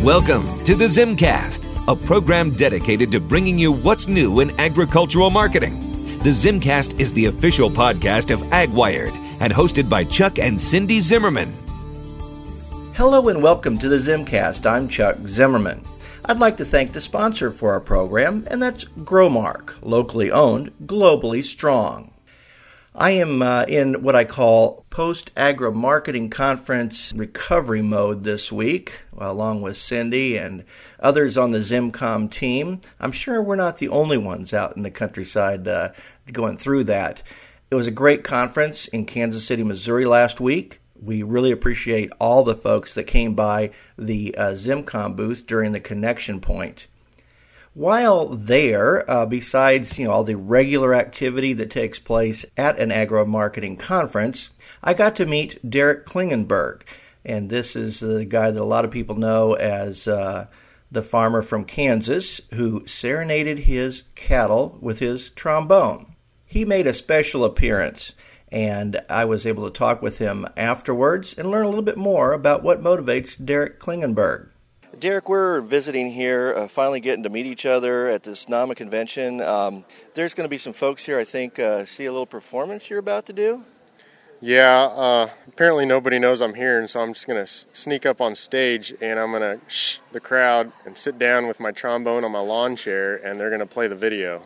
Welcome to the Zimcast, a program dedicated to bringing you what's new in agricultural marketing. The Zimcast is the official podcast of AgWired and hosted by Chuck and Cindy Zimmerman. Hello and welcome to the Zimcast. I'm Chuck Zimmerman. I'd like to thank the sponsor for our program, and that's Growmark, locally owned, globally strong. I am in what I call post-agro-marketing conference recovery mode this week, along with Cindy and others on the Zimcom team. I'm sure we're not the only ones out in the countryside going through that. It was a great conference in Kansas City, Missouri last week. We really appreciate all the folks that came by the Zimcom booth during the Connection Point. While there, besides all the regular activity that takes place at an agro-marketing conference, I got to meet Derek Klingenberg, and this is the guy that a lot of people know as the farmer from Kansas who serenaded his cattle with his trombone. He made a special appearance, and I was able to talk with him afterwards and learn a little bit more about what motivates Derek Klingenberg. Derek, we're visiting here, finally getting to meet each other at this NAMA convention. There's going to be some folks here, I think, see a little performance you're about to do? Yeah, apparently nobody knows I'm here, and so I'm just going to sneak up on stage, and I'm going to shh the crowd and sit down with my trombone on my lawn chair, and they're going to play the video.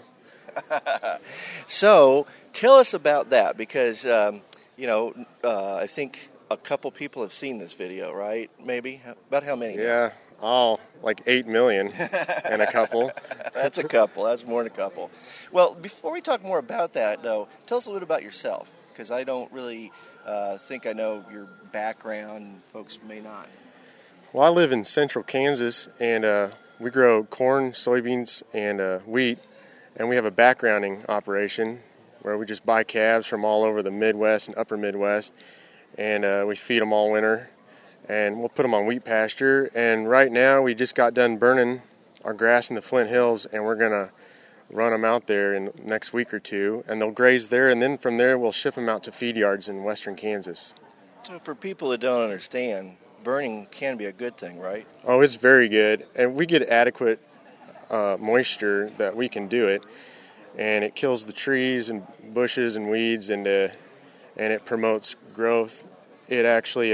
So, tell us about that, because, I think a couple people have seen this video, right? Maybe? About how many? Yeah. Oh, like 8 million and a couple. That's a couple. That's more than a couple. Well, before we talk more about that, though, tell us a little bit about yourself, because I don't really think I know your background. Folks may not. Well, I live in central Kansas, and we grow corn, soybeans, and wheat, and we have a backgrounding operation where we just buy calves from all over the Midwest and upper Midwest, and we feed them all winter. And we'll put them on wheat pasture. And right now we just got done burning our grass in the Flint Hills, and we're going to run them out there in the next week or two. And they'll graze there, and then from there we'll ship them out to feed yards in western Kansas. So for people that don't understand, burning can be a good thing, right? Oh, it's very good. And we get adequate moisture that we can do it. And it kills the trees and bushes and weeds, and it promotes growth. It actually...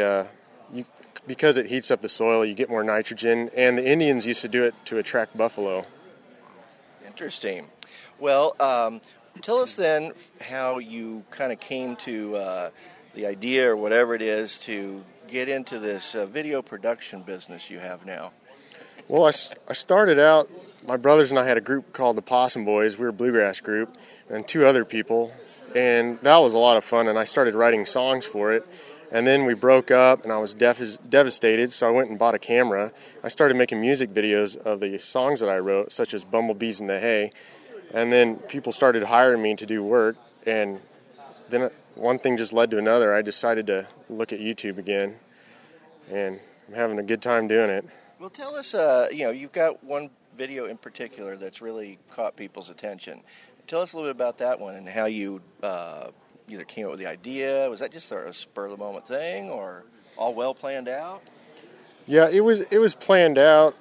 because it heats up the soil, you get more nitrogen, and the Indians used to do it to attract buffalo. Interesting. Well, tell us then how you kind of came to the idea or whatever it is to get into this video production business you have now. Well, I started out, my brothers and I had a group called the Possum Boys. We were a bluegrass group, and 2 other people, and that was a lot of fun, and I started writing songs for it. And then we broke up, and I was devastated, so I went and bought a camera. I started making music videos of the songs that I wrote, such as Bumblebees in the Hay. And then people started hiring me to do work, and then one thing just led to another. I decided to look at YouTube again, and I'm having a good time doing it. Well, tell us, you've got one video in particular that's really caught people's attention. Tell us a little bit about that one and how you... either came up with the idea. Was that just sort of a spur-of-the-moment thing, or all well planned out? Yeah, it was planned out.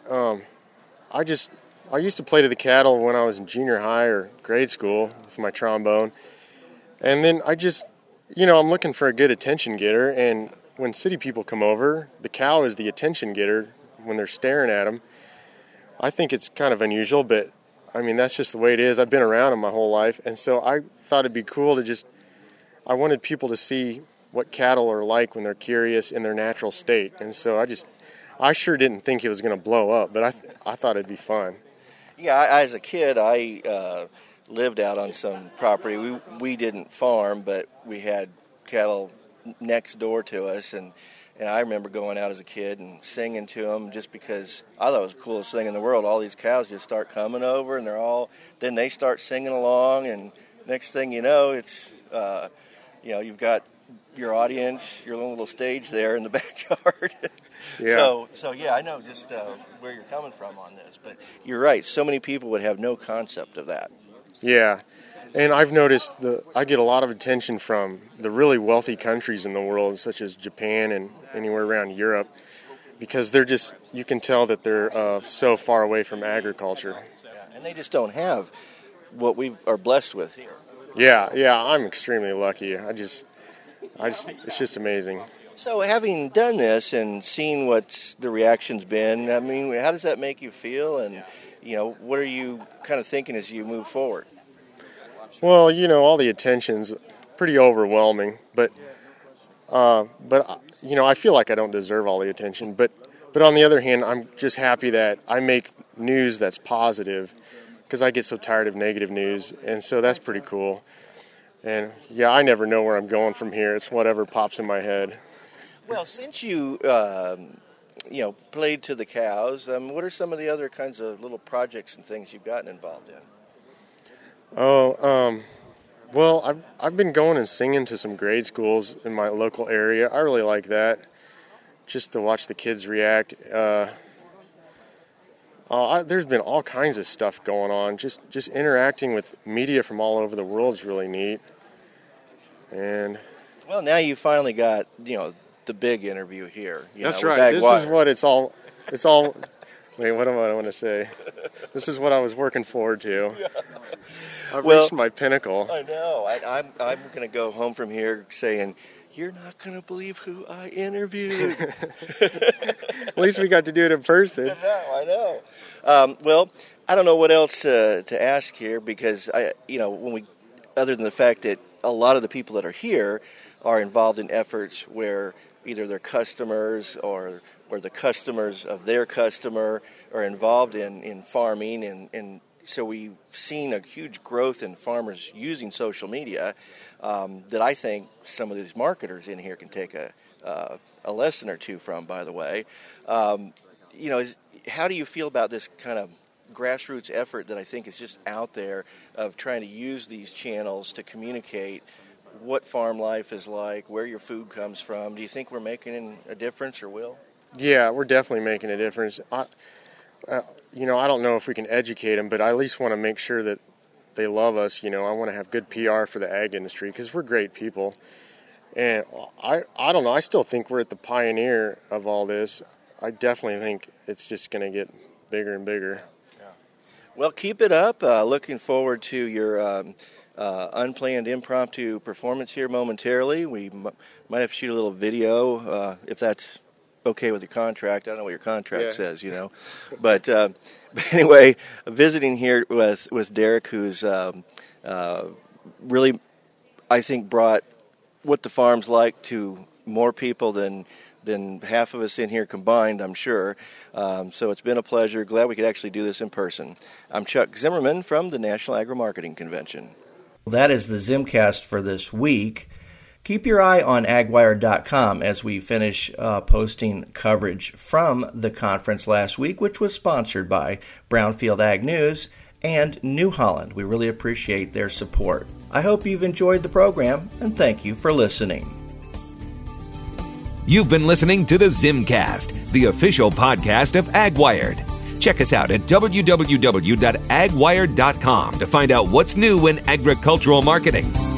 I used to play to the cattle when I was in junior high or grade school with my trombone, and then I'm looking for a good attention getter. And when city people come over, the cow is the attention getter when they're staring at them. I think it's kind of unusual, but I mean that's just the way it is. I've been around them my whole life, and so I thought it'd be cool to I wanted people to see what cattle are like when they're curious in their natural state. And so I sure didn't think it was going to blow up, but I thought it'd be fun. Yeah, as a kid, I lived out on some property. We didn't farm, but we had cattle next door to us. And I remember going out as a kid and singing to them just because I thought it was the coolest thing in the world. All these cows just start coming over, and then they start singing along. And next thing you know, it's... you've got your audience, your little stage there in the backyard. Yeah. So I know just where you're coming from on this. But you're right. So many people would have no concept of that. Yeah. And I've noticed I get a lot of attention from the really wealthy countries in the world, such as Japan and anywhere around Europe. because you can tell that they're so far away from agriculture. Yeah, and they just don't have what we are blessed with here. Yeah, I'm extremely lucky. It's just amazing. So having done this and seen what the reaction's been, I mean, how does that make you feel? And, what are you kind of thinking as you move forward? Well, all the attention's pretty overwhelming, but I feel like I don't deserve all the attention. But on the other hand, I'm just happy that I make news that's positive, because I get so tired of negative news, and so that's pretty cool. And yeah, I never know where I'm going from here. It's whatever pops in my head. Well, since you played to the cows, what are some of the other kinds of little projects and things you've gotten involved in? Well, I've been going and singing to some grade schools in my local area. I really like that, just to watch the kids react. There's been all kinds of stuff going on. Just interacting with media from all over the world is really neat. And well, now you finally got the big interview here. That's right. This is what it's all. Wait, what do I want to say? This is what I was working forward to. I've reached my pinnacle. I know. I'm going to go home from here saying, "You're not going to believe who I interviewed." At least we got to do it in person. I know. Well, I don't know what else to ask here, because other than the fact that a lot of the people that are here are involved in efforts where either their customers or the customers of their customer are involved in farming, and so we've seen a huge growth in farmers using social media that I think some of these marketers in here can take a lesson or two from, by the way. How do you feel about this kind of grassroots effort that I think is just out there of trying to use these channels to communicate what farm life is like, where your food comes from? Do you think we're making a difference, or will? Yeah, we're definitely making a difference. I don't know if we can educate them, but I at least want to make sure that they love us. I want to have good PR for the ag industry, because we're great people. And I don't know, I still think we're at the pioneer of all this. I definitely think it's just going to get bigger and bigger. Yeah. Well, keep it up. Looking forward to your unplanned impromptu performance here momentarily. We might have to shoot a little video if that's okay with your contract. I don't know what your contract says, But anyway, visiting here with Derek, who's really, I think, brought what the farm's like to more people than half of us in here combined, I'm sure. So it's been a pleasure. Glad we could actually do this in person. I'm Chuck Zimmerman from the National Agri-Marketing Convention. That is the Zimcast for this week. Keep your eye on agwire.com as we finish posting coverage from the conference last week, which was sponsored by Brownfield Ag News and New Holland. We really appreciate their support. I hope you've enjoyed the program, and thank you for listening. You've been listening to the Zimcast, the official podcast of AgWired. Check us out at www.agwired.com to find out what's new in agricultural marketing.